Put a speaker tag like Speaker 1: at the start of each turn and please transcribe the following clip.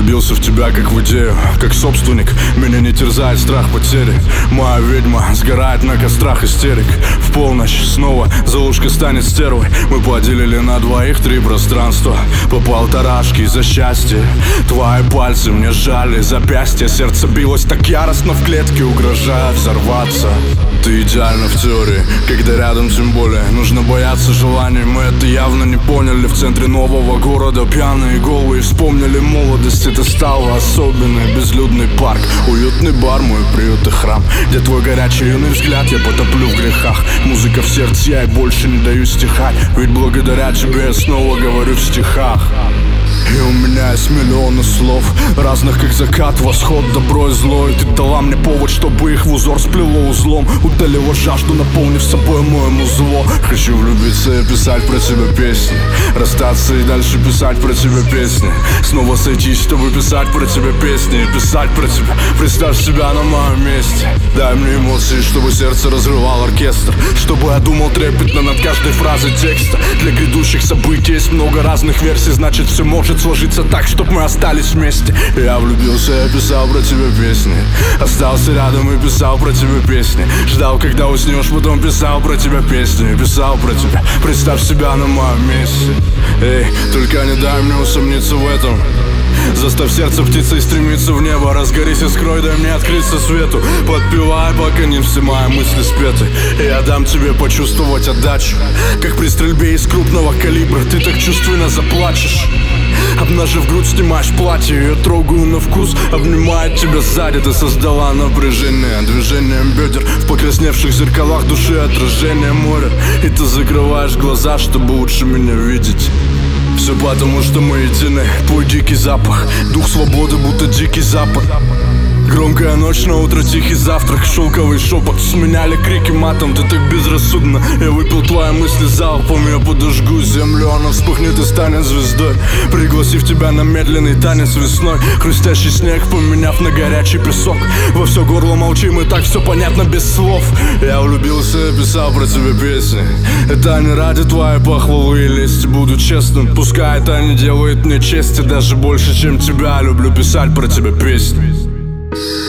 Speaker 1: влюбился в тебя как в идею, как собственник. Меня не терзает страх потери. Моя ведьма сгорает на кострах истерик. В полночь снова Золушка станет стервой. Мы поделили на двоих 3 пространства. По полторашке за счастье. Твои пальцы мне сжали запястья. Сердце билось так яростно в клетке, угрожая взорваться. Ты идеальна в теории, когда рядом тем более. Нужно бояться желаний, мы это явно не поняли. В центре нового города пьяные головы вспомнили молодость. Это стало особенной, безлюдный парк, уютный бар, мой приют и храм, где твой горячий юный взгляд я потоплю в грехах. Музыка в сердце, я и больше не даю стихать. Ведь благодаря тебе я снова говорю в стихах. И у меня есть миллионы слов, разных как закат, восход, добро и зло. И ты дала мне повод, чтобы их в узор сплело узлом. Удалила жажду, наполнив собой моему зло. Хочу влюбиться и писать про тебя песни, расстаться и дальше писать про тебя песни. Снова сойтись, чтобы писать про тебя песни и писать про тебя. Представь себя на моем месте. Дай мне эмоции, чтобы сердце разрывал оркестр, чтобы я думал трепетно над каждой фразой текста. Для грядущих событий есть много разных версий, значит все может сложиться так, чтоб мы остались вместе. Я влюбился, я писал про тебя песни, остался рядом и писал про тебя песни. Ждал, когда уснешь, потом писал про тебя песни, писал про тебя. Представь себя на моем месте. Эй, только не дай мне усомниться в этом. Заставь сердце птицей стремиться в небо. Разгорись и скрой, дай мне открыться свету. Подпевай, пока не все мои мысли спеты. И я дам тебе почувствовать отдачу, как при стрельбе из крупного калибра. Ты так чувственно заплачешь. Обнажив грудь, снимаешь платье, я трогаю на вкус, обнимает тебя сзади. Ты создала напряжение движением бедер, в покрасневших зеркалах души отражение моря. И ты закрываешь глаза, чтобы лучше меня видеть. Все потому, что мы едины. Твой дикий запах, дух свободы, будто дикий запад. Громкая ночь, на утро тихий завтрак, шелковый шепот. Сменяли крики матом, ты так безрассудно. Я выпил твои мысли залпом, я подожгу землю, она вспыхнет и станет звездой, пригласив тебя на медленный танец весной. Хрустящий снег, поменяв на горячий песок. Во все горло молчим, и так все понятно без слов. Я влюбился и писал про тебя песни. Это не ради твоей похвалы и лести, буду честным. Пускай это не делает мне чести, даже больше, чем тебя люблю писать про тебя песни.